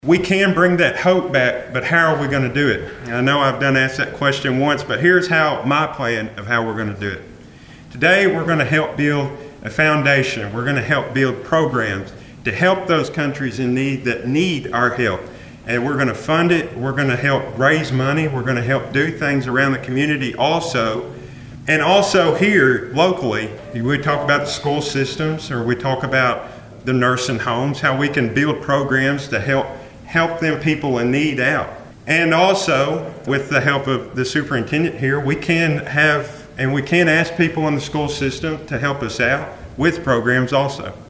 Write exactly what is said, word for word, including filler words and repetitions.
We can bring that hope back, but how are we going to do it? And I know I've done asked that question once, but here's how my plan of how we're going to do it. Today, we're going to help build a foundation. We're going to help build programs to help those countries in need that need our help. And we're going to fund it. We're going to help raise money. We're going to help do things around the community also. And also here, locally, we talk about the school systems, or we talk about the nursing homes, how we can build programs to help help them people in need out. And also, with the help of the superintendent here, we can have, and we can ask people in the school system to help us out with programs also.